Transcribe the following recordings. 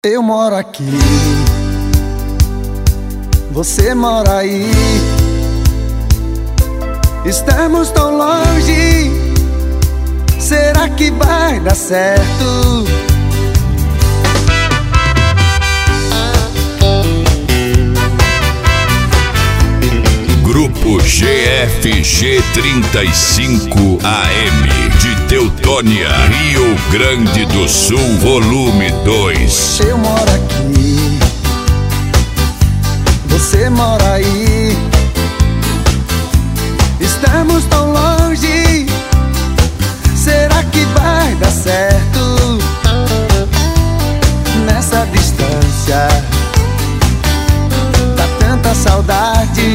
Eu moro aqui, você mora aí. Estamos tão longe, será que vai dar certo? Grupo GFG 35 AM de Teutônia, Rio Grande do Sul, volume 2. Eu moro aqui, você mora aí. Estamos tão longe, será que vai dar certo? Nessa distância, dá tanta saudade.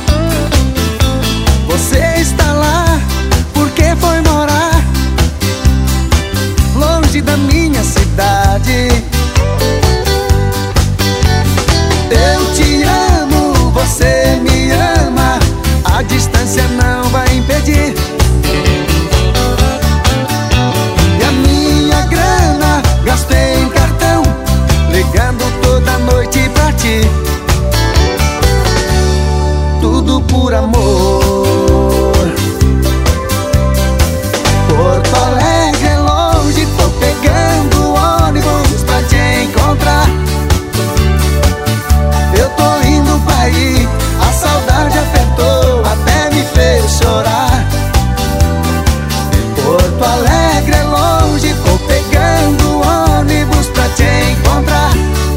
Você está lá, porque foi morar longe da minha cidade. Eu te amo, você me ama, a distância não vai impedir. E a minha grana gastei em cartão, ligando toda noite pra ti. Tudo por amor. Porto Alegre é longe, tô pegando ônibus pra te encontrar. Eu tô indo pra aí, a saudade apertou, até me fez chorar. Porto Alegre é longe, tô pegando ônibus pra te encontrar.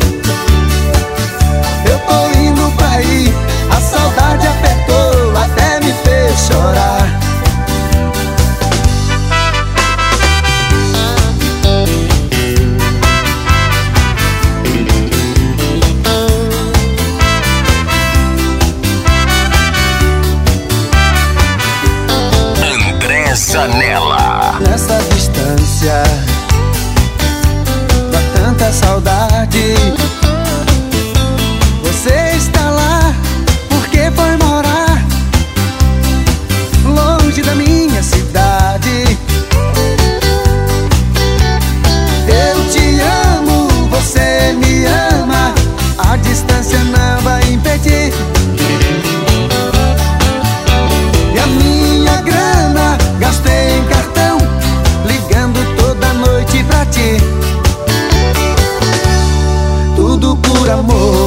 Eu tô indo pra aí, a saudade apertou, até me fez chorar. Janela. Nessa distância, dá tanta saudade. Você está lá, porque foi morar longe da minha cidade. Eu te amo, você me ama, a distância não vai impedir. E a minha grana gastei em cartão, ligando toda noite pra ti. Tudo por amor.